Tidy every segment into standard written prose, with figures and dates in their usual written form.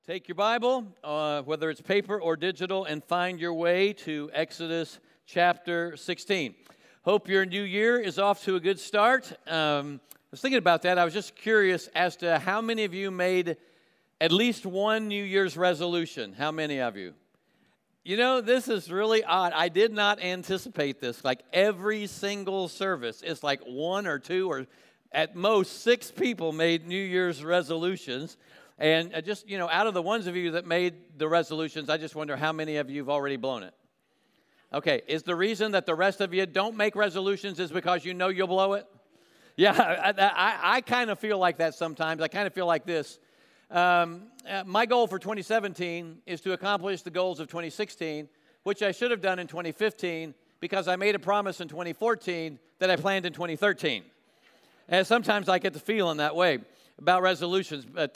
Take your Bible, whether it's paper or digital, and find your way to Exodus chapter 16. Hope your new year is off to a good start. I was thinking about that. I was just curious as to how many of you made at least one New Year's resolution. How many of you? You know, this is really odd. I did not anticipate this. Like every single service, it's like one or two or at most six people made New Year's resolutions. And just, out of the ones of you that made the resolutions, I just wonder how many of you have already blown it. Okay, is the reason that the rest of you don't make resolutions is because you know you'll blow it? Yeah, I kind of feel like that sometimes. I kind of feel like this. My goal for 2017 is to accomplish the goals of 2016, which I should have done in 2015 because I made a promise in 2014 that I planned in 2013. And sometimes I get the feeling that way about resolutions. But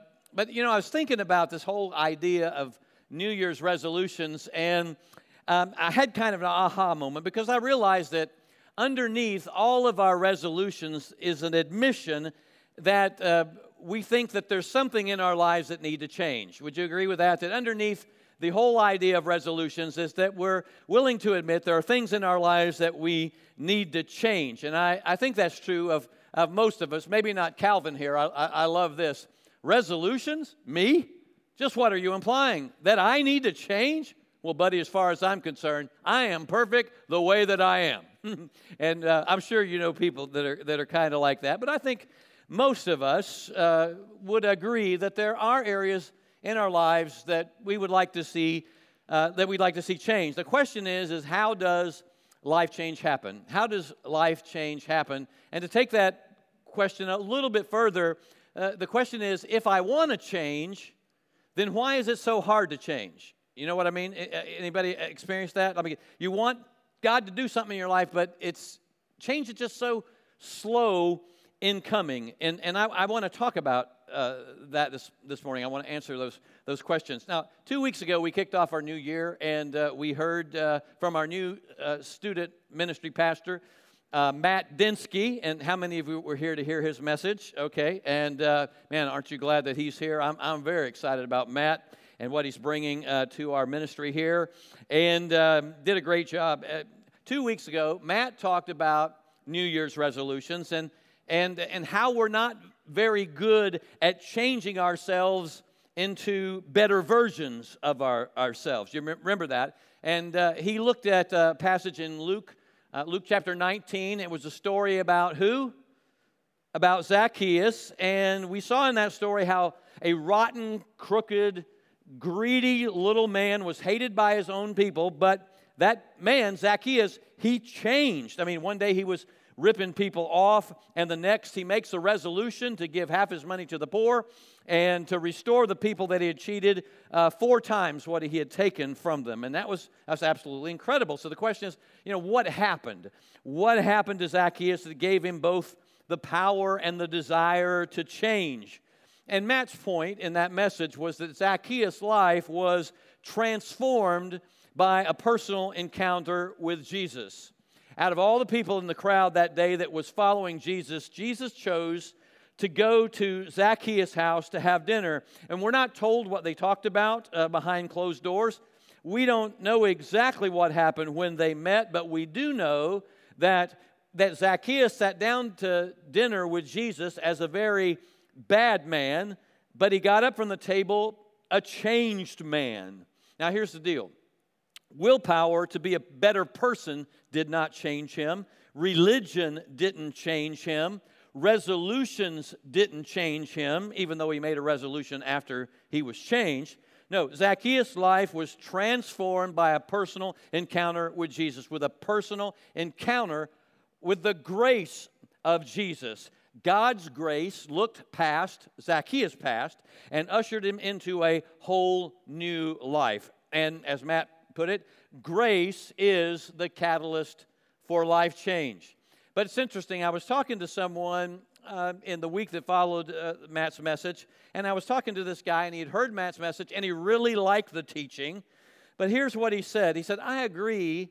I was thinking about this whole idea of New Year's resolutions, and I had kind of an aha moment because I realized that underneath all of our resolutions is an admission that we think that there's something in our lives that need to change. Would you agree with that? That underneath the whole idea of resolutions is that we're willing to admit there are things in our lives that we need to change. And I think that's true of most of us. Maybe not Calvin here. I love this. Resolutions? Me? Just what are you implying? That I need to change? Well, buddy, as far as I'm concerned, I am perfect the way that I am. And I'm sure you know people that are kind of like that. But I think most of us would agree that there are areas in our lives that we would like to see, that we'd like to see change. The question is how does life change happen? How does life change happen? And to take that question a little bit further, the question is, if I want to change, then why is it so hard to change? You know what I mean? Anybody experience that? I mean, you want God to do something in your life, but change is just so slow in coming. And I want to talk about that this morning. I want to answer those questions. Now, 2 weeks ago, we kicked off our new year, and we heard from our new student ministry pastor, Matt Dinsky. And how many of you were here to hear his message? Okay, and man, aren't you glad that he's here? I'm very excited about Matt and what he's bringing to our ministry here, and did a great job. 2 weeks ago, Matt talked about New Year's resolutions and how we're not very good at changing ourselves into better versions of ourselves. You remember that? And he looked at a passage in Luke chapter 19. It was a story about who? About Zacchaeus. And we saw in that story how a rotten, crooked, greedy little man was hated by his own people. But that man, Zacchaeus, he changed. I mean, one day he was ripping people off, and the next he makes a resolution to give half his money to the poor and to restore the people that he had cheated 4 times what he had taken from them. And that's absolutely incredible. So the question is, what happened? What happened to Zacchaeus that gave him both the power and the desire to change? And Matt's point in that message was that Zacchaeus' life was transformed by a personal encounter with Jesus. Out of all the people in the crowd that day that was following Jesus, Jesus chose to go to Zacchaeus' house to have dinner. And we're not told what they talked about behind closed doors. We don't know exactly what happened when they met, but we do know that Zacchaeus sat down to dinner with Jesus as a very bad man, but he got up from the table a changed man. Now, here's the deal. Willpower to be a better person did not change him. Religion didn't change him. Resolutions didn't change him, even though he made a resolution after he was changed. No, Zacchaeus' life was transformed by a personal encounter with Jesus, with a personal encounter with the grace of Jesus. God's grace looked past Zacchaeus' past and ushered him into a whole new life. And as Matt put it, grace is the catalyst for life change. But it's interesting, I was talking to someone in the week that followed Matt's message, and I was talking to this guy, and he had heard Matt's message, and he really liked the teaching. But here's what he said. He said, I agree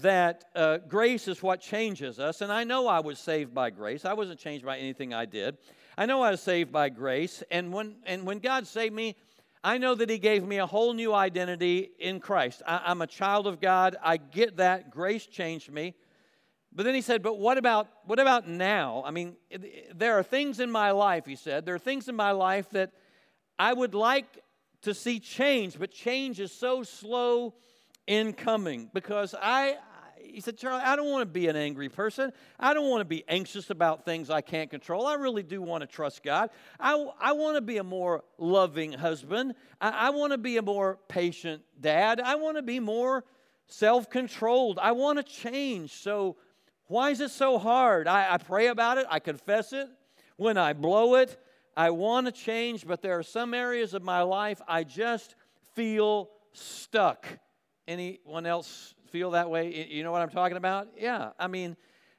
that grace is what changes us, and I know I was saved by grace. I wasn't changed by anything I did. I know I was saved by grace, and when God saved me, I know that He gave me a whole new identity in Christ. I'm a child of God. I get that. Grace changed me. But then he said, but what about now? I mean, there are things in my life, he said, there are things in my life that I would like to see change, but change is so slow in coming because he said, Charlie, I don't want to be an angry person. I don't want to be anxious about things I can't control. I really do want to trust God. I want to be a more loving husband. I want to be a more patient dad. I want to be more self-controlled. I want to change. So why is it so hard? I pray about it. I confess it. When I blow it, I want to change, but there are some areas of my life I just feel stuck. Anyone else feel that way? You know what I'm talking about? Yeah. I mean,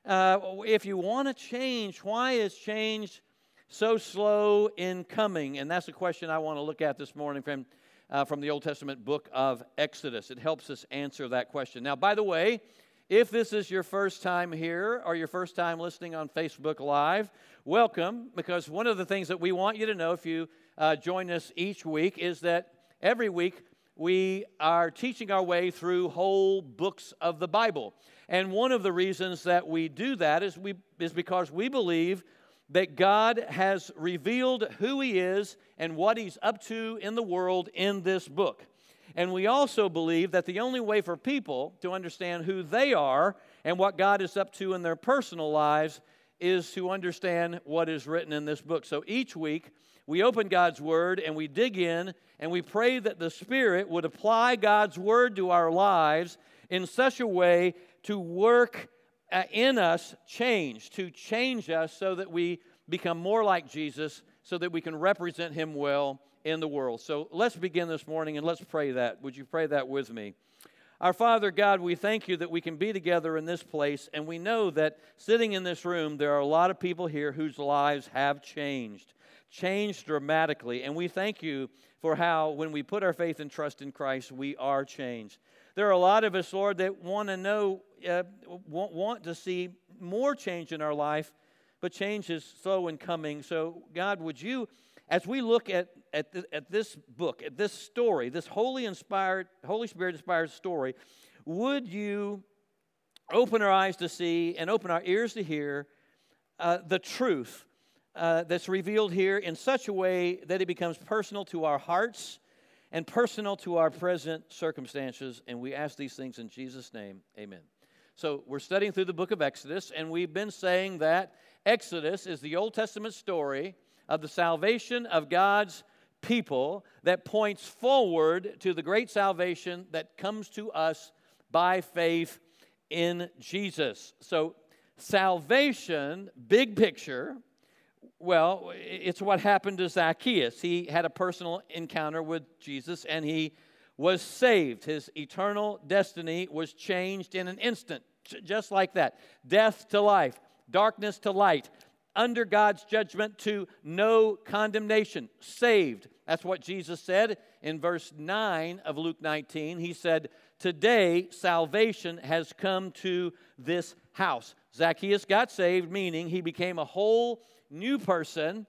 if you want to change, why is change so slow in coming? And that's the question I want to look at this morning from the Old Testament book of Exodus. It helps us answer that question. Now, by the way, if this is your first time here or your first time listening on Facebook Live, welcome, because one of the things that we want you to know if you join us each week is that every week we are teaching our way through whole books of the Bible. And one of the reasons that we do that is because we believe that God has revealed who He is and what He's up to in the world in this book. And we also believe that the only way for people to understand who they are and what God is up to in their personal lives is to understand what is written in this book. So each week, we open God's Word and we dig in and we pray that the Spirit would apply God's Word to our lives in such a way to work in us to change us so that we become more like Jesus, so that we can represent Him well in the world. So let's begin this morning and let's pray that. Would you pray that with me? Our Father God, we thank You that we can be together in this place, and we know that sitting in this room, there are a lot of people here whose lives have changed dramatically, and we thank You for how when we put our faith and trust in Christ, we are changed. There are a lot of us, Lord, that want to know, want to see more change in our life, but change is slow in coming. So God, would You, as we look at this book, at this story, this Holy Spirit-inspired story, would You open our eyes to see and open our ears to hear the truth that's revealed here in such a way that it becomes personal to our hearts and personal to our present circumstances. And we ask these things in Jesus' name, amen. So we're studying through the book of Exodus, and we've been saying that Exodus is the Old Testament story of the salvation of God's people that points forward to the great salvation that comes to us by faith in Jesus. So salvation, big picture, well, it's what happened to Zacchaeus. He had a personal encounter with Jesus, and he was saved. His eternal destiny was changed in an instant, just like that. Death to life, darkness to light, under God's judgment to no condemnation, saved. That's what Jesus said in verse 9 of Luke 19. He said, today salvation has come to this house. Zacchaeus got saved, meaning he became a whole new person,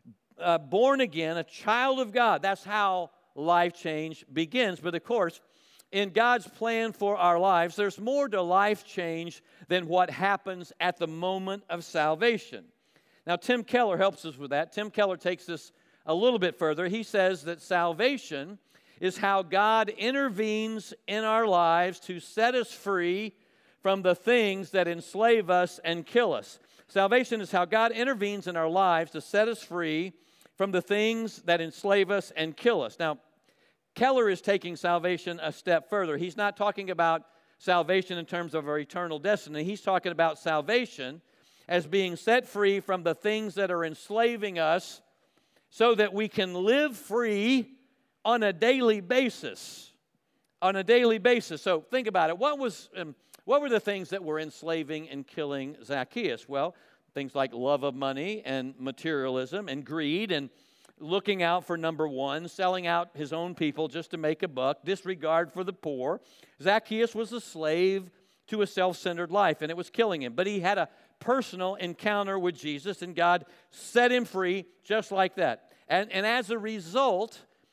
born again, a child of God. That's how life change begins. But of course, in God's plan for our lives, there's more to life change than what happens at the moment of salvation. Now, Tim Keller helps us with that. Tim Keller takes this a little bit further. He says that salvation is how God intervenes in our lives to set us free from the things that enslave us and kill us. Salvation is how God intervenes in our lives to set us free from the things that enslave us and kill us. Now, Keller is taking salvation a step further. He's not talking about salvation in terms of our eternal destiny. He's talking about salvation as being set free from the things that are enslaving us so that we can live free on a daily basis. On a daily basis. So think about it. What were the things that were enslaving and killing Zacchaeus? Well, things like love of money and materialism and greed and looking out for number one, selling out his own people just to make a buck, disregard for the poor. Zacchaeus was a slave to a self-centered life, and it was killing him. But he had a personal encounter with Jesus, and God set him free just like that. And as a result,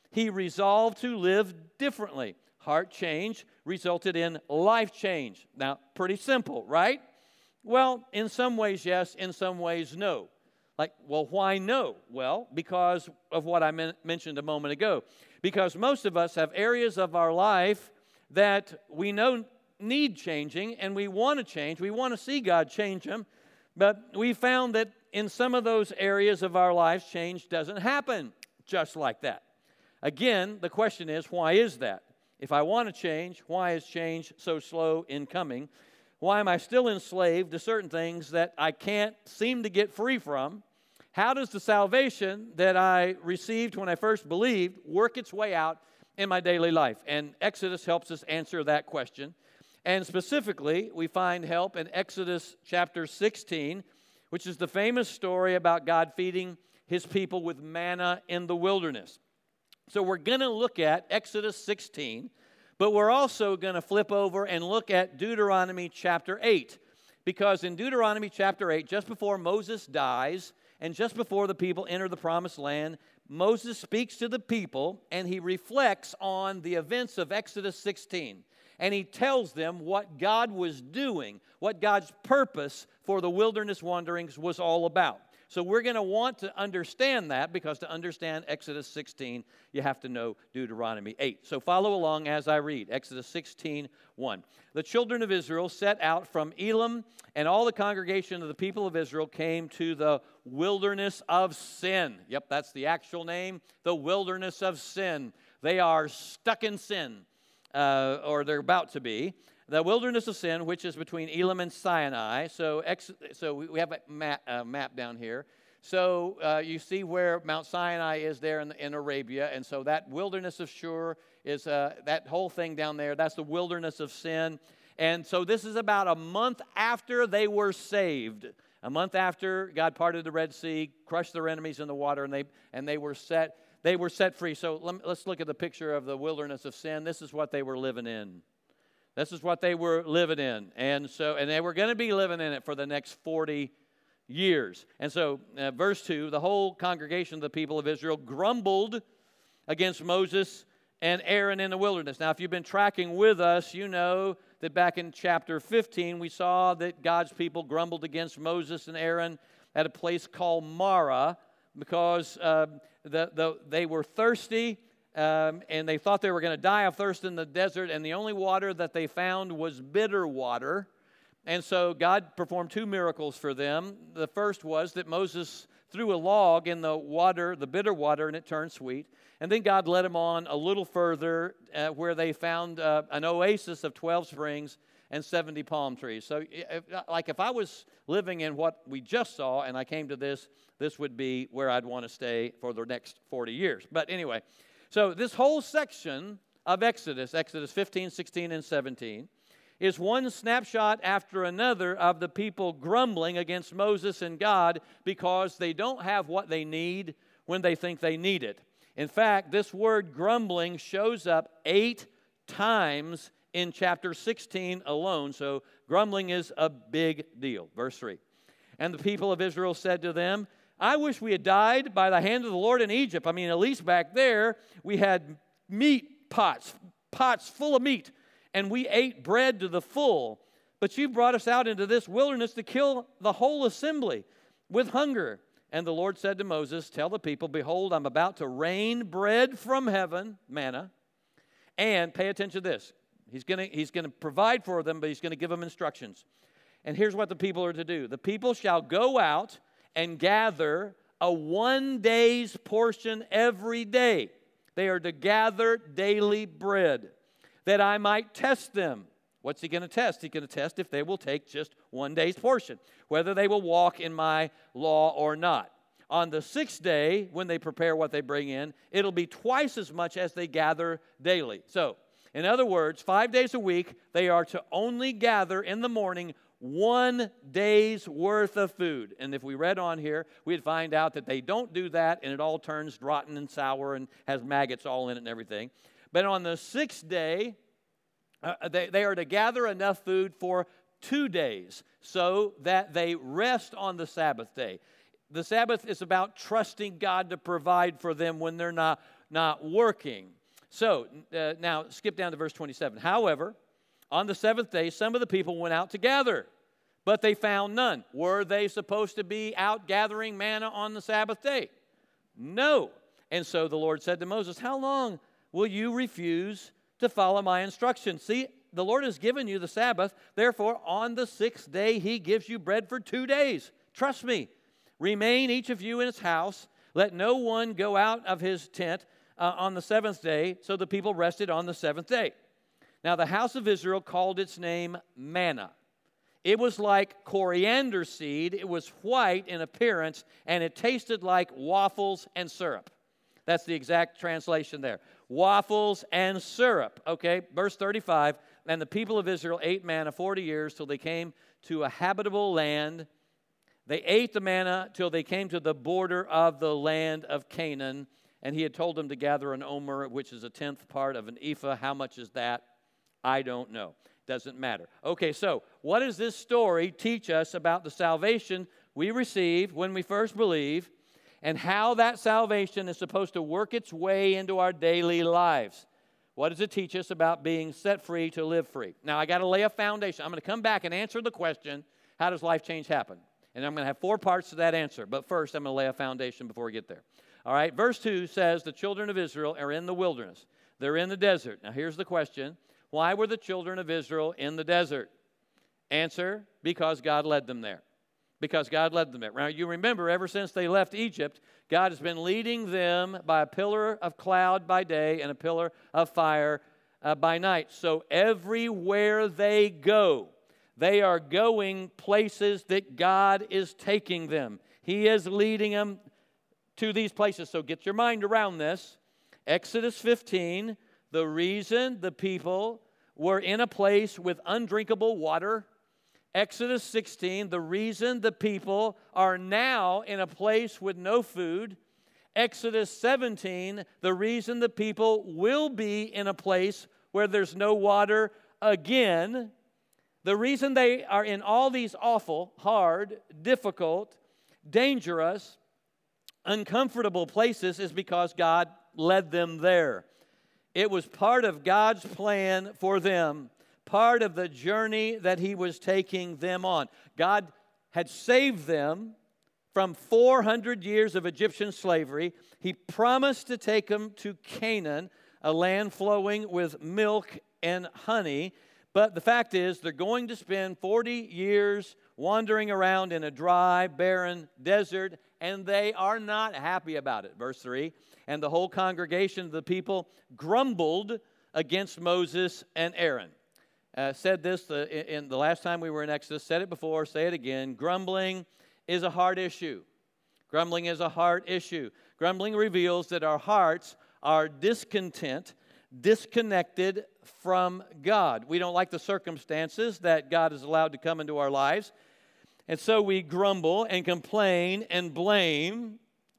he resolved to live differently. Heart change resulted in life change. Now, pretty simple, right? Well, in some ways, yes. In some ways, no. Like, well, why no? Well, because of what I mentioned a moment ago. Because most of us have areas of our life that we know need changing, and we want to change. We want to see God change them. But we found that in some of those areas of our lives, change doesn't happen just like that. Again, the question is, why is that? If I want to change, why is change so slow in coming? Why am I still enslaved to certain things that I can't seem to get free from? How does the salvation that I received when I first believed work its way out in my daily life? And Exodus helps us answer that question. And specifically, we find help in Exodus chapter 16, which is the famous story about God feeding his people with manna in the wilderness. So we're going to look at Exodus 16, but we're also going to flip over and look at Deuteronomy chapter 8. Because in Deuteronomy chapter 8, just before Moses dies and just before the people enter the promised land, Moses speaks to the people and he reflects on the events of Exodus 16. And he tells them what God was doing, what God's purpose for the wilderness wanderings was all about. So we're going to want to understand that, because to understand Exodus 16, you have to know Deuteronomy 8. So follow along as I read. Exodus 16:1. The children of Israel set out from Elim, and all the congregation of the people of Israel came to the wilderness of sin. Yep, that's the actual name, the wilderness of sin. They are stuck in sin, or they're about to be. The wilderness of sin, which is between Elim and Sinai. So we have a map down here. So you see where Mount Sinai is there in Arabia. And so that wilderness of Shur is that whole thing down there. That's the wilderness of sin. And so this is about a month after they were saved. A month after God parted the Red Sea, crushed their enemies in the water, and they were set free. So let's look at the picture of the wilderness of sin. This is what they were living in. This is what they were living in. And they were going to be living in it for the next 40 years. And so, verse 2, the whole congregation of the people of Israel grumbled against Moses and Aaron in the wilderness. Now, if you've been tracking with us, you know that back in chapter 15, we saw that God's people grumbled against Moses and Aaron at a place called Marah because they were thirsty. And they thought they were going to die of thirst in the desert, and the only water that they found was bitter water. And so God performed two miracles for them. The first was that Moses threw a log in the water, the bitter water, and it turned sweet. And then God led them on a little further where they found an oasis of 12 springs and 70 palm trees. So if I was living in what we just saw and I came to this would be where I'd want to stay for the next 40 years. But anyway, so this whole section of Exodus 15, 16, and 17, is one snapshot after another of the people grumbling against Moses and God because they don't have what they need when they think they need it. In fact, this word grumbling shows up 8 times in chapter 16 alone, so grumbling is a big deal. Verse 3, and the people of Israel said to them, I wish we had died by the hand of the Lord in Egypt. I mean, at least back there, we had meat pots full of meat, and we ate bread to the full. But you brought us out into this wilderness to kill the whole assembly with hunger. And the Lord said to Moses, tell the people, behold, I'm about to rain bread from heaven, manna, and pay attention to this. He's going to provide for them, but he's going to give them instructions. And here's what the people are to do. The people shall go out and gather a 1 day's portion every day. They are to gather daily bread, that I might test them. What's he going to test? He's going to test if they will take just 1 day's portion, whether they will walk in my law or not. On the 6th day, when they prepare what they bring in, it'll be twice as much as they gather daily. So, in other words, 5 days a week, they are to only gather in the morning 1 day's worth of food. And if we read on here, we'd find out that they don't do that, and it all turns rotten and sour and has maggots all in it and everything. But on the 6th day, they are to gather enough food for 2 days so that they rest on the Sabbath day. The Sabbath is about trusting God to provide for them when they're not not working. So now skip down to verse 27. However, on the seventh day, some of the people went out to gather, but they found none. Were they supposed to be out gathering manna on the Sabbath day? No. And so the Lord said to Moses, how long will you refuse to follow my instructions? See, the Lord has given you the Sabbath. Therefore, on the sixth day, he gives you bread for 2 days. Trust me. Remain each of you in his house. Let no one go out of his tent on the seventh day. So the people rested on the seventh day. Now, the house of Israel called its name manna. It was like coriander seed. It was white in appearance, and it tasted like waffles and syrup. That's the exact translation there. Waffles and syrup. Okay, verse 35. And the people of Israel ate manna 40 years till they came to a habitable land. They ate the manna till they came to the border of the land of Canaan. And he had told them to gather an omer, which is a tenth part of an ephah. How much is that? I don't know. Doesn't matter. Okay, so what does this story teach us about the salvation we receive when we first believe, and how that salvation is supposed to work its way into our daily lives? What does it teach us about being set free to live free? Now, I got to lay a foundation. I'm going to come back and answer the question, how does life change happen? And I'm going to have 4 parts to that answer. But first, I'm going to lay a foundation before we get there. All right, verse 2 says the children of Israel are in the wilderness. They're in the desert. Now, here's the question. Why were the children of Israel in the desert? Answer, because God led them there. Because God led them there. Now, you remember, ever since they left Egypt, God has been leading them by a pillar of cloud by day and a pillar of fire by night. So everywhere they go, they are going places that God is taking them. He is leading them to these places. So get your mind around this. Exodus 15, the reason the people were in a place with undrinkable water. Exodus 16, the reason the people are now in a place with no food. Exodus 17, the reason the people will be in a place where there's no water again. The reason they are in all these awful, hard, difficult, dangerous, uncomfortable places is because God led them there. It was part of God's plan for them, part of the journey that he was taking them on. God had saved them from 400 years of Egyptian slavery. He promised to take them to Canaan, a land flowing with milk and honey. But the fact is, they're going to spend 40 years wandering around in a dry, barren desert, and they are not happy about it. Verse 3, and the whole congregation of the people grumbled against Moses and Aaron. Said this in the last time we were in Exodus, said it before, say it again. Grumbling is a heart issue. Grumbling is a heart issue. Grumbling reveals that our hearts are discontent, disconnected from God. We don't like the circumstances that God has allowed to come into our lives. And so we grumble and complain and blame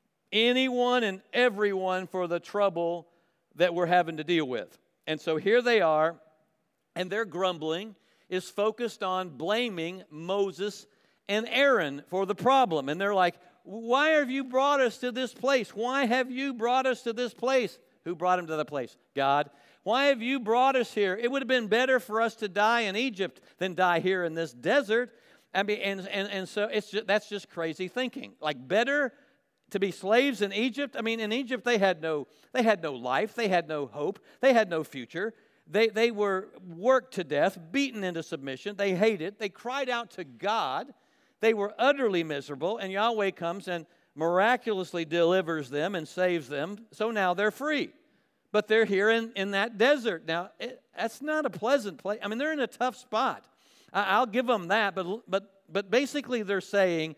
anyone and everyone for the trouble that we're having to deal with. And so here they are, and their grumbling is focused on blaming Moses and Aaron for the problem. And they're like, why have you brought us to this place? Why have you brought us to this place? Who brought them to the place? God. Why have you brought us here? It would have been better for us to die in Egypt than die here in this desert. I mean, and so that's just crazy thinking. Like, better to be slaves in Egypt? I mean, in Egypt they had no life, they had no hope, they had no future. They were worked to death, beaten into submission. They hated. They cried out to God. They were utterly miserable, and Yahweh comes and miraculously delivers them and saves them. So now they're free. But they're here in that desert. Now, that's not a pleasant place. I mean, they're in a tough spot. I'll give them that, but basically they're saying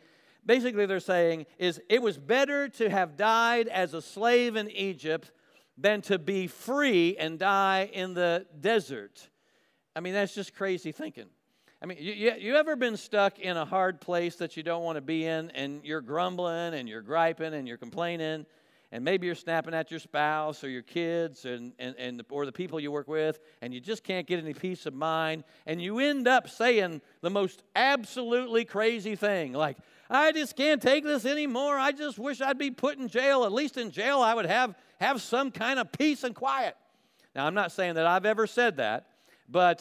is it was better to have died as a slave in Egypt than to be free and die in the desert. I mean, that's just crazy thinking. I mean, you ever been stuck in a hard place that you don't want to be in, and you're grumbling and you're griping and you're complaining, and maybe you're snapping at your spouse or your kids or the people you work with, and you just can't get any peace of mind, and you end up saying the most absolutely crazy thing, like, I just can't take this anymore. I just wish I'd be put in jail. At least in jail I would have have some kind of peace and quiet. Now, I'm not saying that I've ever said that, but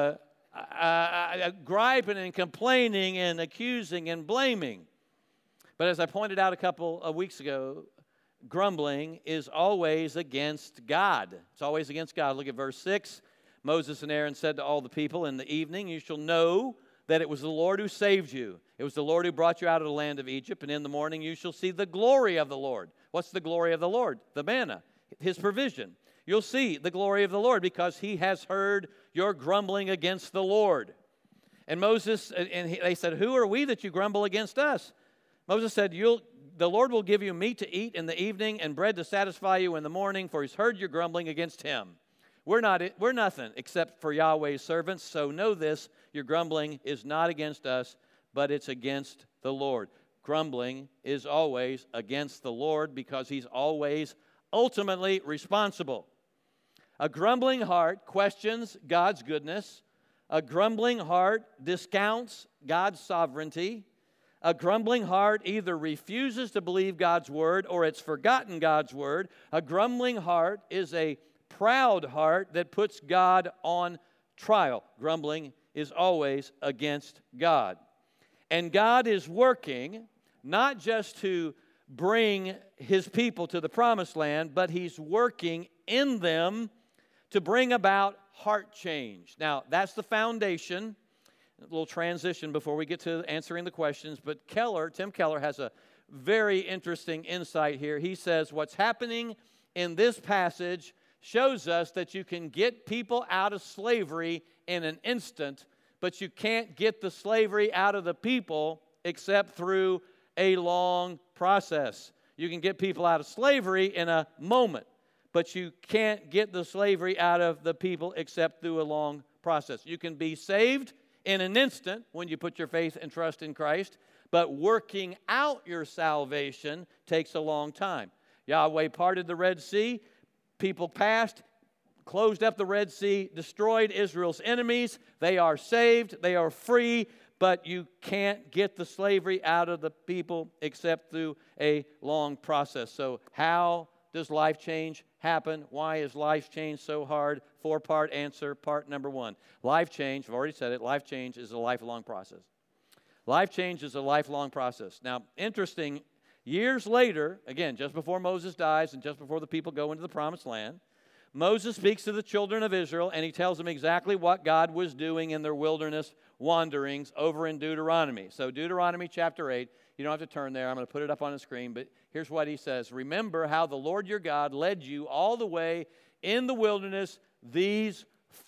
griping and complaining and accusing and blaming. But as I pointed out a couple of weeks ago, grumbling is always against God. It's always against God. Look at verse 6. Moses and Aaron said to all the people, in the evening you shall know that it was the Lord who saved you. It was the Lord who brought you out of the land of Egypt, and in the morning you shall see the glory of the Lord. What's the glory of the Lord? The manna, His provision. You'll see the glory of the Lord because He has heard your grumbling against the Lord. And they said, who are we that you grumble against us? Moses said, the Lord will give you meat to eat in the evening and bread to satisfy you in the morning, for He's heard your grumbling against Him. We're nothing except for Yahweh's servants, so know this, your grumbling is not against us, but it's against the Lord. Grumbling is always against the Lord because He's always ultimately responsible. A grumbling heart questions God's goodness. A grumbling heart discounts God's sovereignty. A grumbling heart either refuses to believe God's word or it's forgotten God's word. A grumbling heart is a proud heart that puts God on trial. Grumbling is always against God. And God is working not just to bring His people to the promised land, but He's working in them to bring about heart change. Now, that's the foundation. A little transition before we get to answering the questions, but Tim Keller has a very interesting insight here. He says what's happening in this passage shows us that you can get people out of slavery in an instant, but you can't get the slavery out of the people except through a long process. You can get people out of slavery in a moment, but you can't get the slavery out of the people except through a long process. You can be saved in an instant when you put your faith and trust in Christ, but working out your salvation takes a long time. Yahweh parted the Red Sea, people passed, closed up the Red Sea, destroyed Israel's enemies. They are saved, they are free, but you can't get the slavery out of the people except through a long process. So how does life change happen? Why is life change so hard? 4-part answer. Part number 1. Life change, I've already said it, life change is a lifelong process. Life change is a lifelong process. Now, interesting, years later, again, just before Moses dies and just before the people go into the promised land, Moses speaks to the children of Israel and he tells them exactly what God was doing in their wilderness wanderings over in Deuteronomy. So Deuteronomy chapter 8, you don't have to turn there. I'm going to put it up on the screen, but here's what he says. Remember how the Lord your God led you all the way in the wilderness these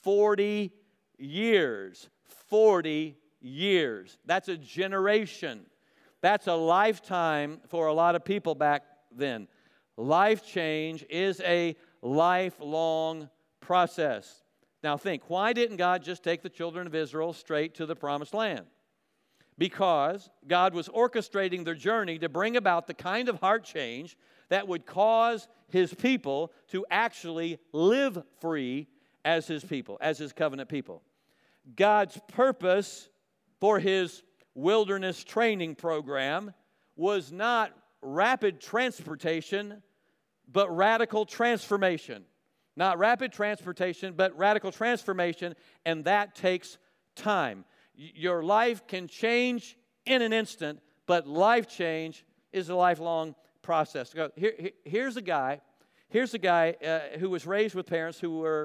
40 years. 40 years. That's a generation. That's a lifetime for a lot of people back then. Life change is a lifelong process. Now think, why didn't God just take the children of Israel straight to the promised land? Because God was orchestrating their journey to bring about the kind of heart change that would cause His people to actually live free as His people, as His covenant people. God's purpose for His wilderness training program was not rapid transportation, but radical transformation. Not rapid transportation, but radical transformation, and that takes time. Your life can change in an instant, but life change is a lifelong process. Here's a guy who was raised with parents who were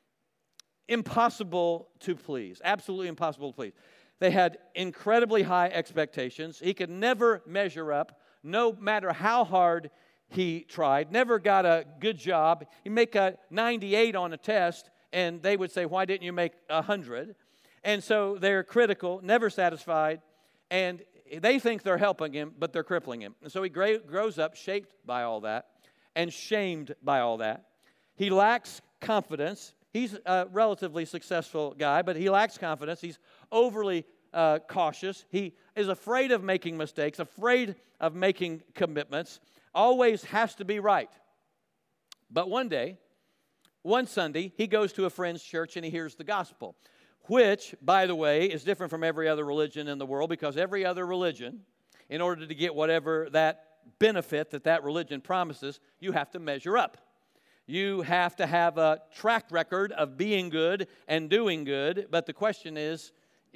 impossible to please, absolutely impossible to please. They had incredibly high expectations. He could never measure up, no matter how hard he tried, never got a good job. He'd make a 98 on a test, and they would say, why didn't you make 100? And so they're critical, never satisfied, and they think they're helping him, but they're crippling him. And so he grows up shaped by all that and shamed by all that. He lacks confidence. He's a relatively successful guy, but he lacks confidence. He's overly cautious. He is afraid of making mistakes, afraid of making commitments, always has to be right. But one Sunday, he goes to a friend's church and he hears the gospel, which, by the way, is different from every other religion in the world, because every other religion, in order to get whatever that benefit that religion promises, you have to measure up. You have to have a track record of being good and doing good. But the question is,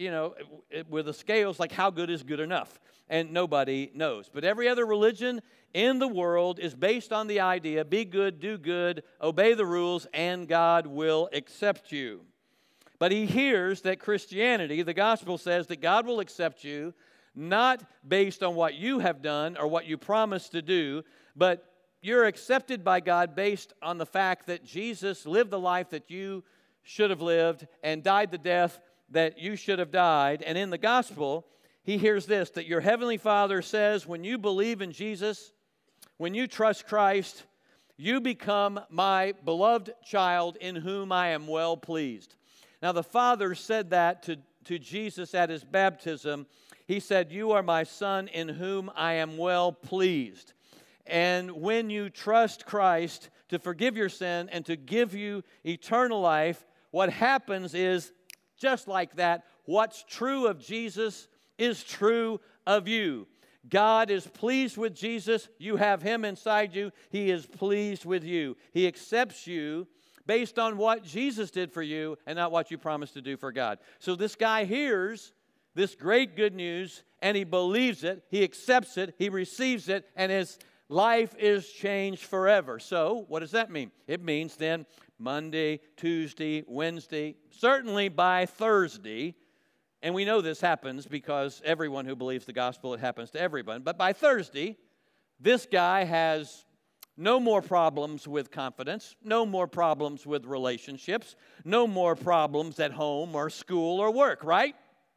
with the scales, like how good is good enough? And nobody knows. But every other religion in the world is based on the idea, be good, do good, obey the rules, and God will accept you. But he hears that Christianity, the gospel says that God will accept you, not based on what you have done or what you promised to do, but you're accepted by God based on the fact that Jesus lived the life that you should have lived and died the death that you should have died. And in the gospel, he hears this, that your heavenly Father says, when you believe in Jesus, when you trust Christ, you become my beloved child in whom I am well pleased. Now, the Father said that to Jesus at his baptism. He said, you are my Son in whom I am well pleased. And when you trust Christ to forgive your sin and to give you eternal life, what happens is, just like that, what's true of Jesus is true of you. God is pleased with Jesus. You have him inside you. He is pleased with you. He accepts you based on what Jesus did for you and not what you promised to do for God. So this guy hears this great good news, and he believes it, he accepts it, he receives it, and his life is changed forever. So what does that mean? It means then Monday, Tuesday, Wednesday, certainly by Thursday, and we know this happens because everyone who believes the gospel, it happens to everyone, but by Thursday, this guy has no more problems with confidence, no more problems with relationships, no more problems at home or school or work, right?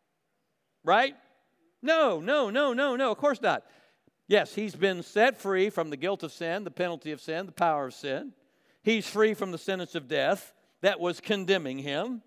Right? No, of course not. Yes, he's been set free from the guilt of sin, the penalty of sin, the power of sin. He's free from the sentence of death that was condemning him.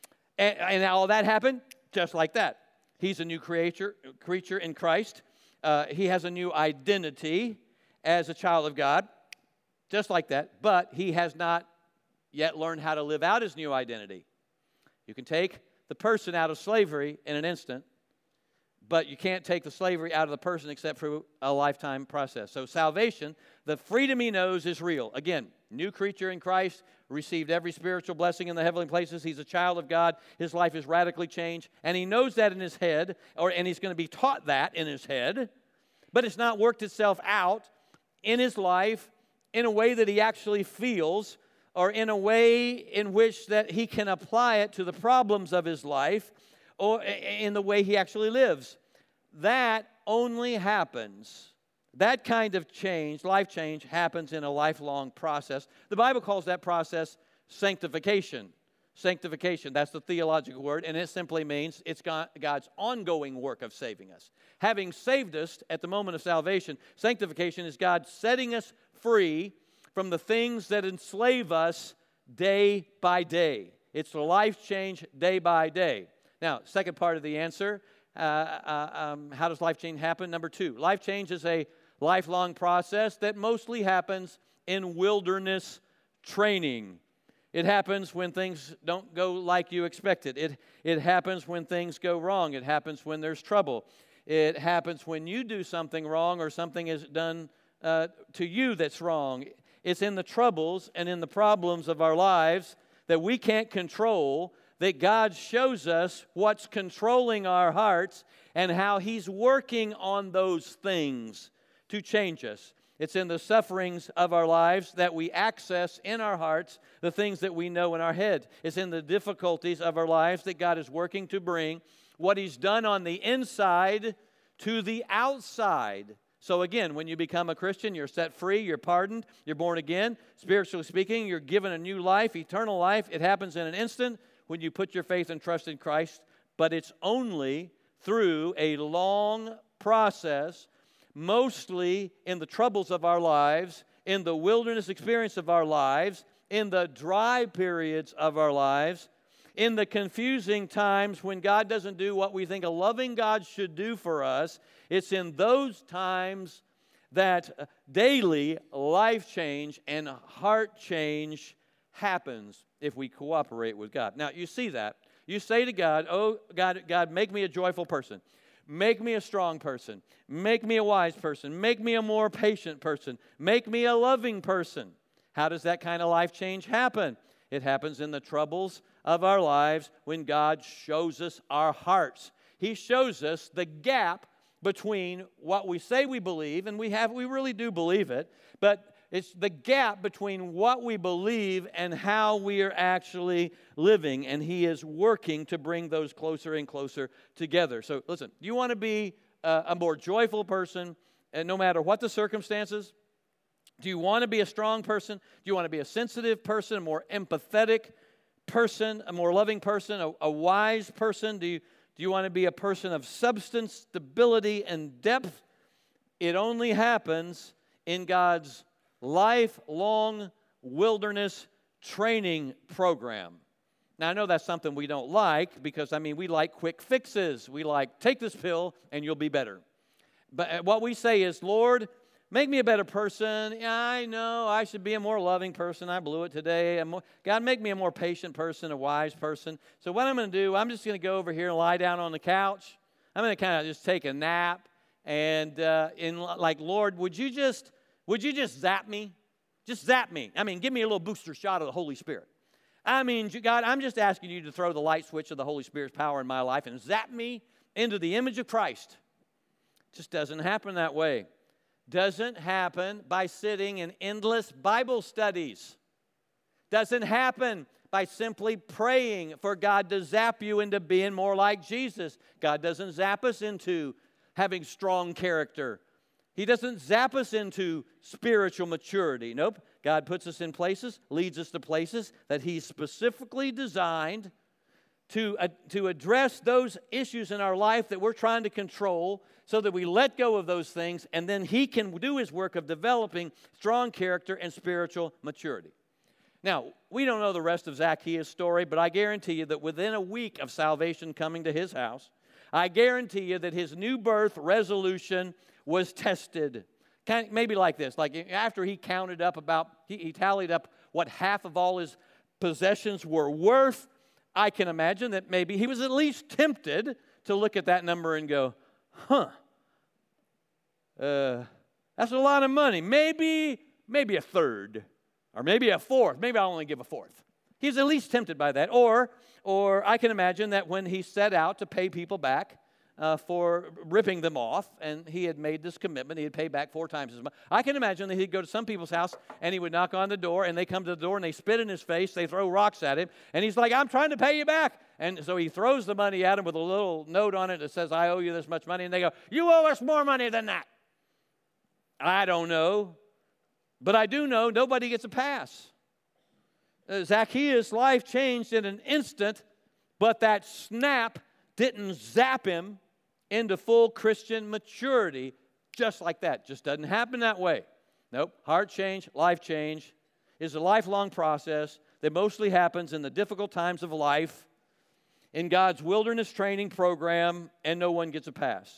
And all that happened just like that. He's a new creature in Christ. He has a new identity as a child of God, just like that. But he has not yet learned how to live out his new identity. You can take the person out of slavery in an instant, but you can't take the slavery out of the person except through a lifetime process. So salvation, the freedom he knows is real. Again, new creature in Christ, received every spiritual blessing in the heavenly places. He's a child of God. His life is radically changed, and he knows that in his head, and he's going to be taught that in his head, but it's not worked itself out in his life in a way that he actually feels, or in a way in which that he can apply it to the problems of his life, or in the way he actually lives. That only happens, that kind of change, life change, happens in a lifelong process. The Bible calls that process sanctification. Sanctification, that's the theological word, and it simply means it's God's ongoing work of saving us. Having saved us at the moment of salvation, sanctification is God setting us free from the things that enslave us day by day. It's a life change day by day. Now, second part of the answer, how does life change happen? Number 2, life change is a lifelong process that mostly happens in wilderness training. It happens when things don't go like you expected. It happens when things go wrong. It happens when there's trouble. It happens when you do something wrong or something is done to you that's wrong. It's in the troubles and in the problems of our lives that we can't control that God shows us what's controlling our hearts and how He's working on those things to change us. It's in the sufferings of our lives that we access in our hearts the things that we know in our head. It's in the difficulties of our lives that God is working to bring what He's done on the inside to the outside. So again, when you become a Christian, you're set free, you're pardoned, you're born again. Spiritually speaking, you're given a new life, eternal life. It happens in an instant when you put your faith and trust in Christ, but it's only through a long process, mostly in the troubles of our lives, in the wilderness experience of our lives, in the dry periods of our lives, in the confusing times when God doesn't do what we think a loving God should do for us. It's in those times that daily life change and heart change happens if we cooperate with God. Now, you see that. You say to God, oh, God, make me a joyful person. Make me a strong person. Make me a wise person. Make me a more patient person. Make me a loving person. How does that kind of life change happen? It happens in the troubles of our lives when God shows us our hearts. He shows us the gap between what we say we believe, and we really do believe it, but it's the gap between what we believe and how we are actually living, and He is working to bring those closer and closer together. So listen, you want to be a more joyful person, and no matter what the circumstances? Do you want to be a strong person? Do you want to be a sensitive person, a more empathetic person, a more loving person, a wise person? Do you want to be a person of substance, stability, and depth? It only happens in God's lifelong wilderness training program. Now, I know that's something we don't like because, we like quick fixes. We like, take this pill and you'll be better. But what we say is, Lord, make me a better person. Yeah, I know I should be a more loving person. I blew it today. God, make me a more patient person, a wise person. So what I'm going to do, I'm just going to go over here and lie down on the couch. I'm going to kind of just take a nap. And Lord, would you just zap me? Just zap me. Give me a little booster shot of the Holy Spirit. God, I'm just asking you to throw the light switch of the Holy Spirit's power in my life and zap me into the image of Christ. It just doesn't happen that way. Doesn't happen by sitting in endless Bible studies. Doesn't happen by simply praying for God to zap you into being more like Jesus. God doesn't zap us into having strong character. He doesn't zap us into spiritual maturity. Nope. God puts us in places, leads us to places that He's specifically designed to address those issues in our life that we're trying to control so that we let go of those things, and then He can do His work of developing strong character and spiritual maturity. Now, we don't know the rest of Zacchaeus' story, but I guarantee you that within a week of salvation coming to his house, I guarantee you that his new birth resolution was tested. Maybe like this, like after he counted up he tallied up what half of all his possessions were worth, I can imagine that maybe he was at least tempted to look at that number and go, that's a lot of money. Maybe a third, or maybe a fourth. Maybe I'll only give a fourth. He's at least tempted by that. Or I can imagine that when he set out to pay people back for ripping them off, and he had made this commitment, he'd pay back 4 times as much. I can imagine that he'd go to some people's house, and he would knock on the door, and they come to the door, and they spit in his face, they throw rocks at him, and he's like, I'm trying to pay you back. And so he throws the money at him with a little note on it that says, I owe you this much money. And they go, you owe us more money than that. I don't know. But I do know nobody gets a pass. Zacchaeus' life changed in an instant, but that snap didn't zap him into full Christian maturity just like that. Just doesn't happen that way. Nope. Heart change, life change is a lifelong process that mostly happens in the difficult times of life, in God's wilderness training program, and no one gets a pass.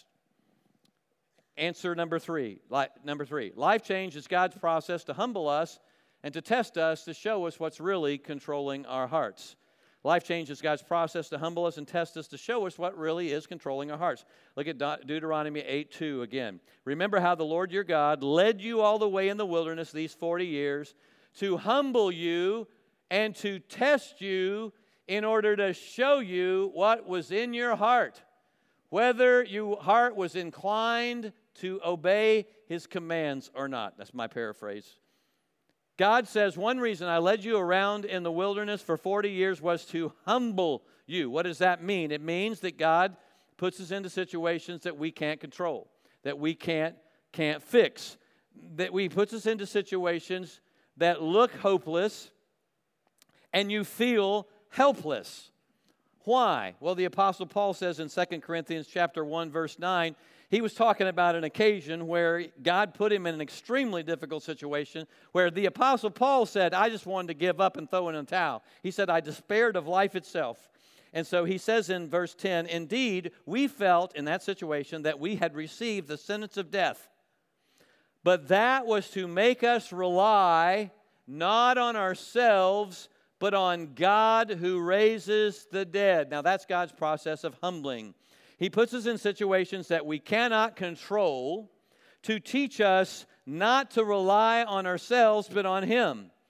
Answer number 3. Life change is God's process to humble us and to test us, to show us what's really controlling our hearts. Life change is God's process to humble us and test us, to show us what really is controlling our hearts. Look at Deuteronomy 8:2 again. Remember how the Lord your God led you all the way in the wilderness these 40 years to humble you and to test you in order to show you what was in your heart, whether your heart was inclined to obey His commands or not. That's my paraphrase. God says, one reason I led you around in the wilderness for 40 years was to humble you. What does that mean? It means that God puts us into situations that we can't control, that we can't fix, that He puts us into situations that look hopeless and you feel helpless. Why? Well, the Apostle Paul says in 2 Corinthians chapter 1, verse 9, he was talking about an occasion where God put him in an extremely difficult situation where the Apostle Paul said, I just wanted to give up and throw in a towel. He said, I despaired of life itself. And so he says in verse 10, indeed, we felt in that situation that we had received the sentence of death. But that was to make us rely not on ourselves, but on God who raises the dead. Now that's God's process of humbling. He puts us in situations that we cannot control to teach us not to rely on ourselves, but on Him.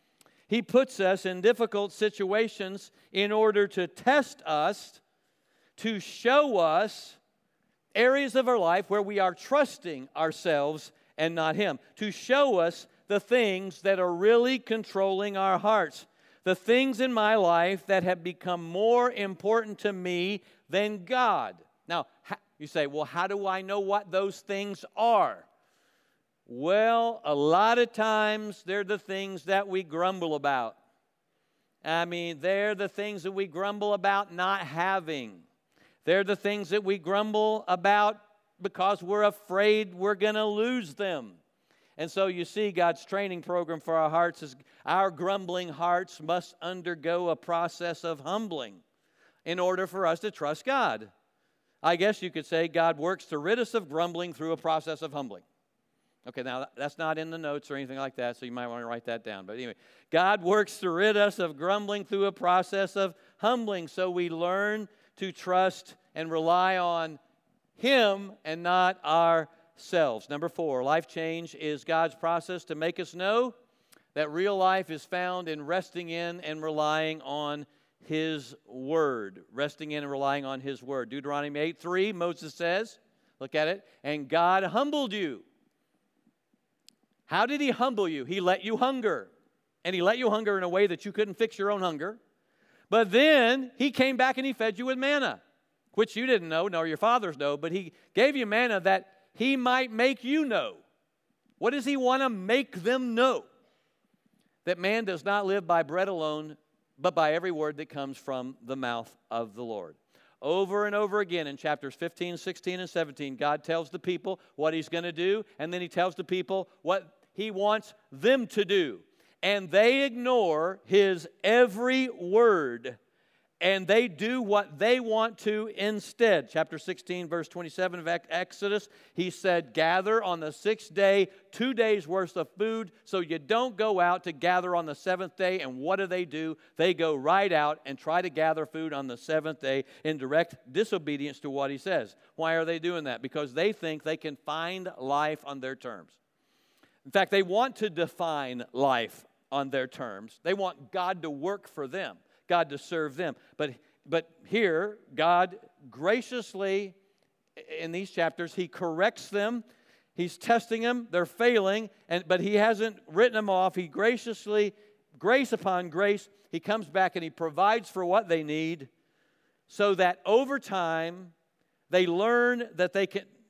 He puts us in difficult situations in order to test us, to show us areas of our life where we are trusting ourselves and not Him, to show us the things that are really controlling our hearts, the things in my life that have become more important to me than God. Now, you say, well, how do I know what those things are? Well, a lot of times they're the things that we grumble about. I mean, they're the things that we grumble about not having. They're the things that we grumble about because we're afraid we're going to lose them. And so you see, God's training program for our hearts is our grumbling hearts must undergo a process of humbling in order for us to trust God. I guess you could say God works to rid us of grumbling through a process of humbling. Okay, now that's not in the notes or anything like that, so you might want to write that down. But anyway, God works to rid us of grumbling through a process of humbling, so we learn to trust and rely on Him and not ourselves. Number 4, life change is God's process to make us know that real life is found in resting in and relying on His Word. Resting in and relying on His Word. Deuteronomy 8:3, Moses says, look at it, and God humbled you. How did He humble you? He let you hunger. And He let you hunger in a way that you couldn't fix your own hunger. But then He came back and He fed you with manna, which you didn't know, nor your fathers know, but He gave you manna that He might make you know. What does He want to make them know? That man does not live by bread alone, but by every word that comes from the mouth of the Lord. Over and over again in chapters 15, 16, and 17, God tells the people what He's going to do, and then He tells the people what He wants them to do. And they ignore His every word, and they do what they want to instead. Chapter 16, verse 27 of Exodus, He said, gather on the 6th day, 2 days' worth of food, so you don't go out to gather on the 7th day. And what do? They go right out and try to gather food on the 7th day in direct disobedience to what He says. Why are they doing that? Because they think they can find life on their terms. In fact, they want to define life on their terms. They want God to work for them, God to serve them. But here, God graciously, in these chapters, He corrects them. He's testing them. They're failing, but He hasn't written them off. He graciously, grace upon grace, He comes back and He provides for what they need so that over time, they learn that they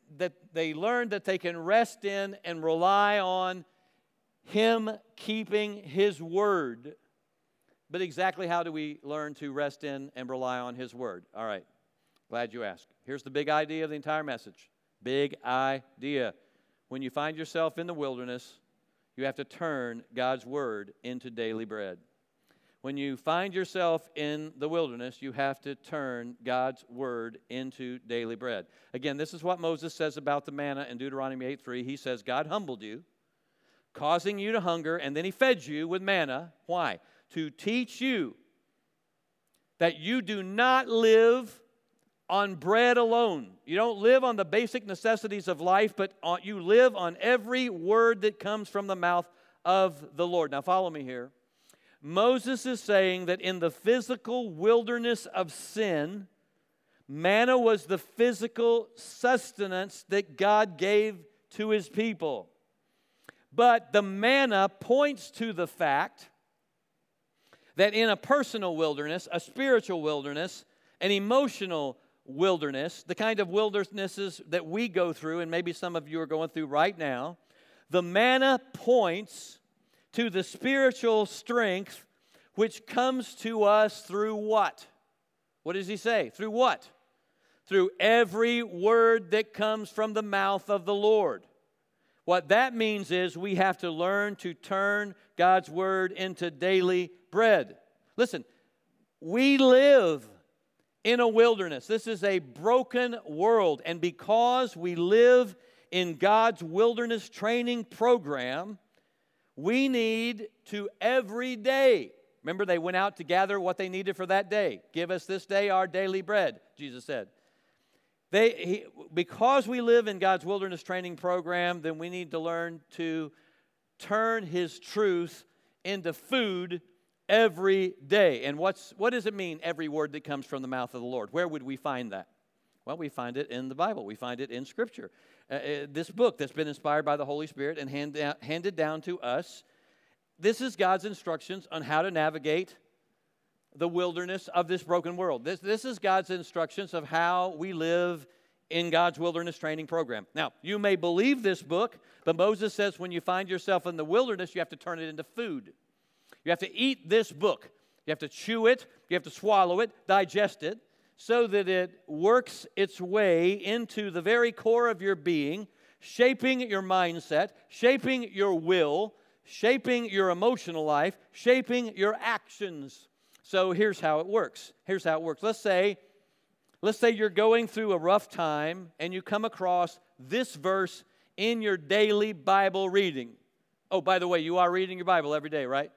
can rest in and rely on Him keeping His word. But exactly how do we learn to rest in and rely on His word? All right, glad you asked. Here's the big idea of the entire message. Big idea. When you find yourself in the wilderness, you have to turn God's word into daily bread. When you find yourself in the wilderness, you have to turn God's word into daily bread. Again, this is what Moses says about the manna in Deuteronomy 8:3. He says, God humbled you, causing you to hunger, and then He fed you with manna. Why? To teach you that you do not live on bread alone. You don't live on the basic necessities of life, but you live on every word that comes from the mouth of the Lord. Now follow me here. Moses is saying that in the physical wilderness of sin, manna was the physical sustenance that God gave to His people. But the manna points to the fact that in a personal wilderness, a spiritual wilderness, an emotional wilderness, the kind of wildernesses that we go through, and maybe some of you are going through right now, the manna points to the spiritual strength which comes to us through what? What does he say? Through what? Through every word that comes from the mouth of the Lord. What that means is we have to learn to turn God's word into daily bread. Listen, we live in a wilderness. This is a broken world. And because we live in God's wilderness training program, we need to every day. Remember, they went out to gather what they needed for that day. Give us this day our daily bread, Jesus said. Because we live in God's wilderness training program, then we need to learn to turn His truth into food every day. And what does it mean, every word that comes from the mouth of the Lord? Where would we find that? Well, we find it in the Bible. We find it in Scripture. This book that's been inspired by the Holy Spirit and handed down to us, this is God's instructions on how to navigate the wilderness of this broken world. This is God's instructions of how we live in God's wilderness training program. Now, you may believe this book, but Moses says when you find yourself in the wilderness, you have to turn it into food. You have to eat this book. You have to chew it. You have to swallow it, digest it, so that it works its way into the very core of your being, shaping your mindset, shaping your will, shaping your emotional life, shaping your actions. So here's how it works. Here's how it works. Let's say you're going through a rough time and you come across this verse in your daily Bible reading. Oh, by the way, you are reading your Bible every day, right?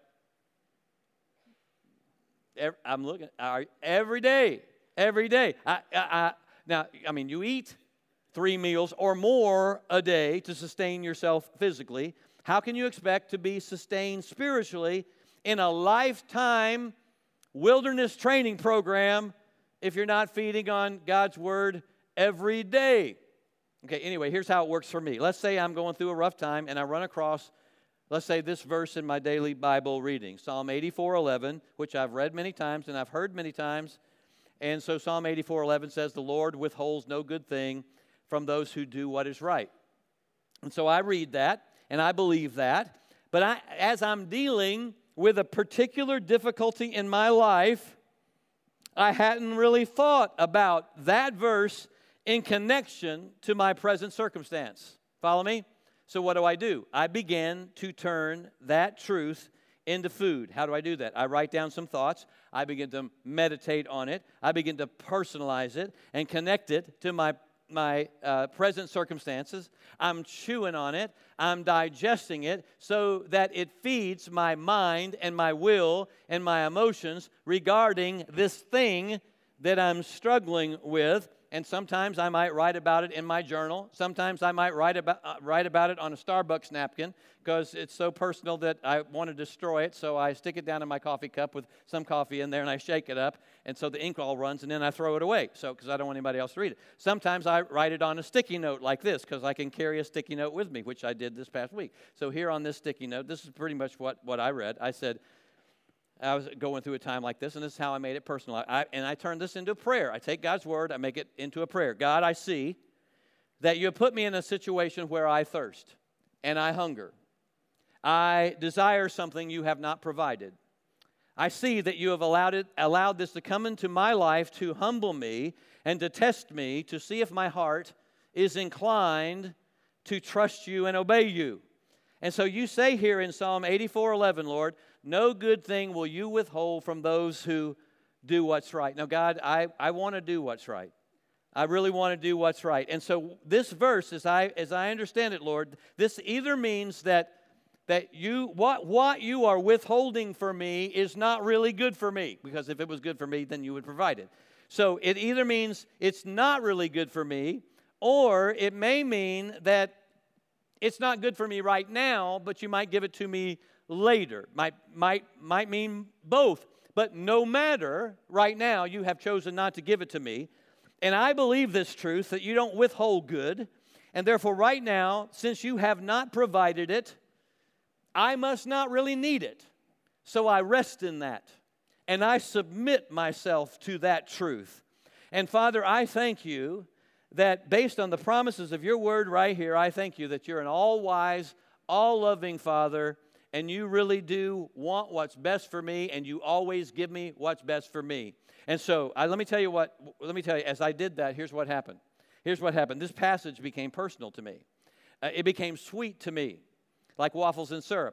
I'm looking. Every day. Every day. Now, you eat 3 meals or more a day to sustain yourself physically. How can you expect to be sustained spiritually in a lifetime wilderness training program if you're not feeding on God's Word every day? Okay, anyway, here's how it works for me. Let's say I'm going through a rough time and I run across, let's say, this verse in my daily Bible reading, Psalm 84:11, which I've read many times and I've heard many times. And so Psalm 84:11 says, "The Lord withholds no good thing from those who do what is right." And so I read that and I believe that. But as I'm dealing with a particular difficulty in my life, I hadn't really thought about that verse in connection to my present circumstance. Follow me? So what do? I begin to turn that truth into food. How do I do that? I write down some thoughts. I begin to meditate on it. I begin to personalize it and connect it to my present circumstances. I'm chewing on it. I'm digesting it so that it feeds my mind and my will and my emotions regarding this thing that I'm struggling with. And sometimes I might write about it in my journal. Sometimes I might write about it on a Starbucks napkin because it's so personal that I want to destroy it. So I stick it down in my coffee cup with some coffee in there and I shake it up. And so the ink all runs and then I throw it away because I don't want anybody else to read it. Sometimes I write it on a sticky note like this because I can carry a sticky note with me, which I did this past week. So here on this sticky note, this is pretty much what I read. I said, I was going through a time like this, and this is how I made it personal. And I turned this into a prayer. I take God's word, I make it into a prayer. God, I see that you have put me in a situation where I thirst and I hunger. I desire something you have not provided. I see that you have allowed this to come into my life to humble me and to test me to see if my heart is inclined to trust you and obey you. And so you say here in Psalm 84:11, Lord, no good thing will you withhold from those who do what's right. Now, God, I want to do what's right. I really want to do what's right. And so this verse, as I understand it, Lord, this either means that what you are withholding for me is not really good for me, because if it was good for me, then you would provide it. So it either means it's not really good for me, or it may mean that it's not good for me right now, but you might give it to me later. Might mean both. But no matter, right now, you have chosen not to give it to me. And I believe this truth, that you don't withhold good. And therefore, right now, since you have not provided it, I must not really need it. So I rest in that. And I submit myself to that truth. And Father, I thank you that based on the promises of your word right here, I thank you that you're an all-wise, all-loving Father, and you really do want what's best for me, and you always give me what's best for me. And so, let me tell you, as I did that, here's what happened. Here's what happened. This passage became personal to me. It became sweet to me, like waffles and syrup.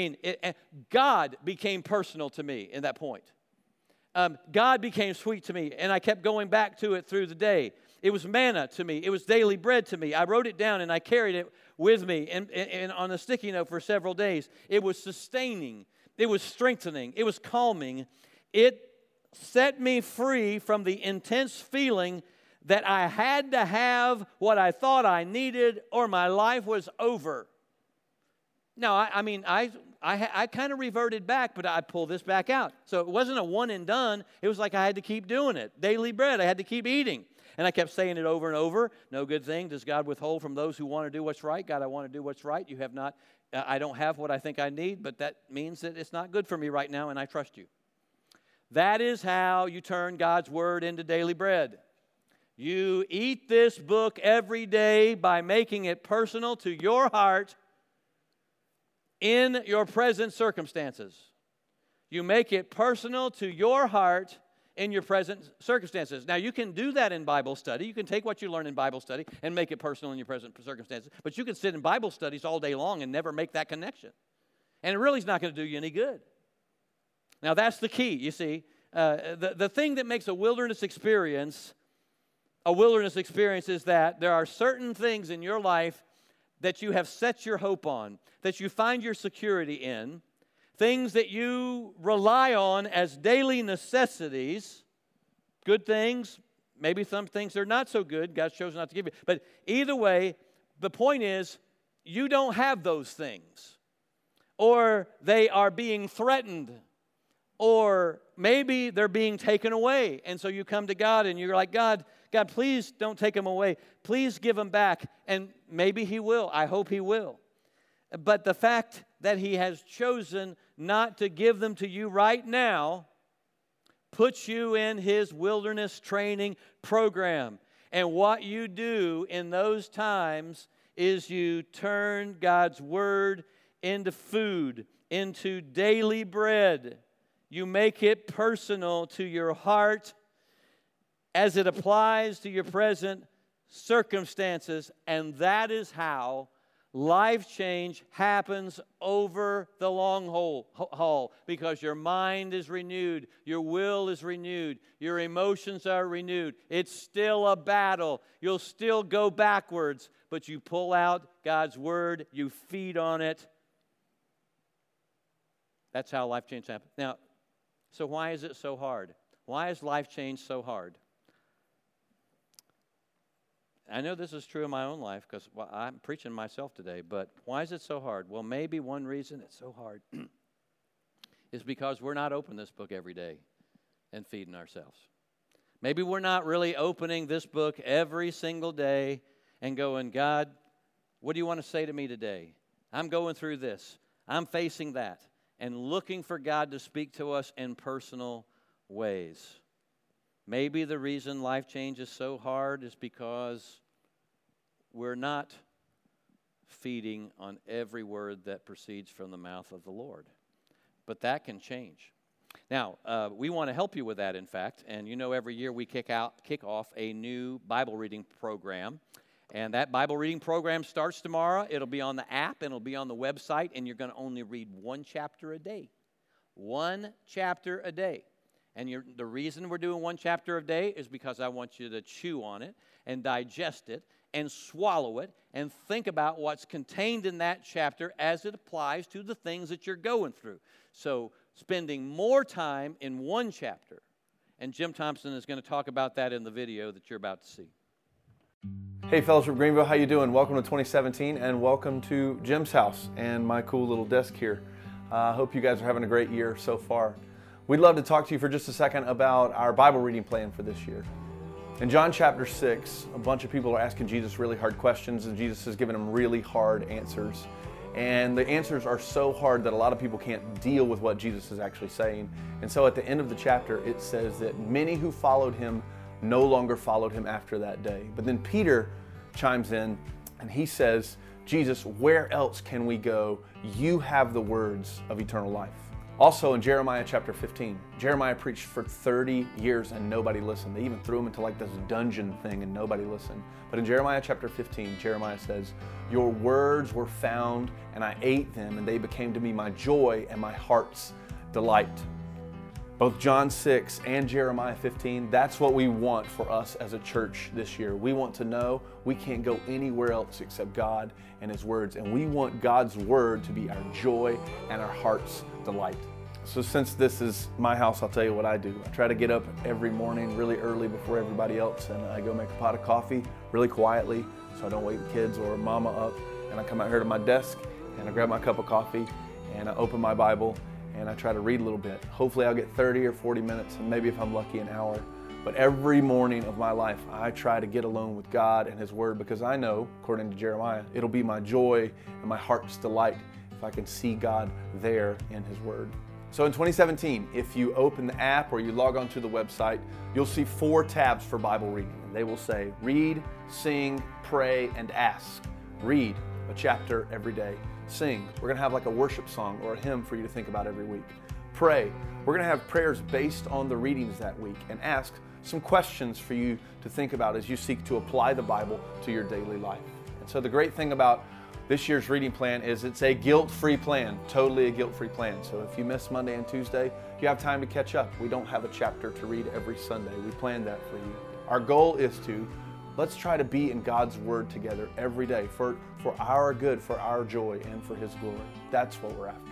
God became personal to me in that point. God became sweet to me, and I kept going back to it through the day. It was manna to me. It was daily bread to me. I wrote it down, and I carried it with me and on a sticky note for several days. It was sustaining. It was strengthening. It was calming. It set me free from the intense feeling that I had to have what I thought I needed or my life was over. Now, I I kind of reverted back, but I pulled this back out. So it wasn't a one and done. It was like I had to keep doing it. Daily bread, I had to keep eating. And I kept saying it over and over. No good thing does God withhold from those who want to do what's right. God, I want to do what's right. You have not, I don't have what I think I need, but that means that it's not good for me right now, and I trust you. That is how you turn God's word into daily bread. You eat this book every day by making it personal to your heart in your present circumstances. You make it personal to your heart in your present circumstances. Now, you can do that in Bible study. You can take what you learn in Bible study and make it personal in your present circumstances. But you can sit in Bible studies all day long and never make that connection. And it really is not going to do you any good. Now, that's the key, you see. The thing that makes a wilderness experience is that there are certain things in your life that you have set your hope on, that you find your security in, things that you rely on as daily necessities, good things, maybe some things are not so good, God's chosen not to give you. But either way, the point is, you don't have those things. Or they are being threatened. Or maybe they're being taken away. And so you come to God and you're like, God, please don't take them away. Please give them back. And maybe He will. I hope He will. But the fact that He has chosen not to give them to you right now puts you in His wilderness training program. And what you do in those times is you turn God's word into food, into daily bread. You make it personal to your heart as it applies to your present circumstances. And that is how life change happens over the long haul, because your mind is renewed, your will is renewed, your emotions are renewed. It's still a battle. You'll still go backwards, but you pull out God's word, you feed on it. That's how life change happens. Now, so why is it so hard? Why is life change so hard? I know this is true in my own life because I'm preaching myself today, but why is it so hard? Well, maybe one reason it's so hard is because we're not opening this book every day and feeding ourselves. Maybe we're not really opening this book every single day and going, God, what do you want to say to me today? I'm going through this. I'm facing that. And looking for God to speak to us in personal ways. Maybe the reason life change is so hard is because we're not feeding on every word that proceeds from the mouth of the Lord. But that can change. Now, we want to help you with that, in fact. And you know, every year we kick off a new Bible reading program. And that Bible reading program starts tomorrow. It'll be on the app and it'll be on the website. And you're going to only read one chapter a day. One chapter a day. And the reason we're doing one chapter a day is because I want you to chew on it and digest it and swallow it and think about what's contained in that chapter as it applies to the things that you're going through. So spending more time in one chapter. And Jim Thompson is going to talk about that in the video that you're about to see. Hey Fellowship Greenville, how you doing? Welcome to 2017 and welcome to Jim's house and my cool little desk here. I hope you guys are having a great year so far. We'd love to talk to you for just a second about our Bible reading plan for this year. In John chapter 6, a bunch of people are asking Jesus really hard questions and Jesus has given them really hard answers. And the answers are so hard that a lot of people can't deal with what Jesus is actually saying. And so at the end of the chapter, it says that many who followed him no longer followed him after that day. But then Peter chimes in and he says, Jesus, where else can we go? You have the words of eternal life. Also in Jeremiah chapter 15, Jeremiah preached for 30 years and nobody listened. They even threw him into like this dungeon thing and nobody listened. But in Jeremiah chapter 15, Jeremiah says, your words were found and I ate them and they became to me my joy and my heart's delight. Both John 6 and Jeremiah 15, that's what we want for us as a church this year. We want to know we can't go anywhere else except God and His words. And we want God's word to be our joy and our heart's delight. So since this is my house, I'll tell you what I do. I try to get up every morning really early before everybody else and I go make a pot of coffee really quietly so I don't wake the kids or mama up. And I come out here to my desk and I grab my cup of coffee and I open my Bible and I try to read a little bit. Hopefully I'll get 30 or 40 minutes, and maybe if I'm lucky, an hour. But every morning of my life, I try to get alone with God and His Word, because I know, according to Jeremiah, it'll be my joy and my heart's delight if I can see God there in His Word. So in 2017, if you open the app or you log on to the website, you'll see 4 tabs for Bible reading. And they will say, read, sing, pray, and ask. Read a chapter every day. Sing. We're going to have like a worship song or a hymn for you to think about every week. Pray. We're going to have prayers based on the readings that week, and ask some questions for you to think about as you seek to apply the Bible to your daily life. And so the great thing about this year's reading plan is it's a guilt-free plan, totally a guilt-free plan. So if you miss Monday and Tuesday, you have time to catch up. We don't have a chapter to read every Sunday. We planned that for you. Our goal is let's try to be in God's Word together every day for our good, for our joy, and for His glory. That's what we're after.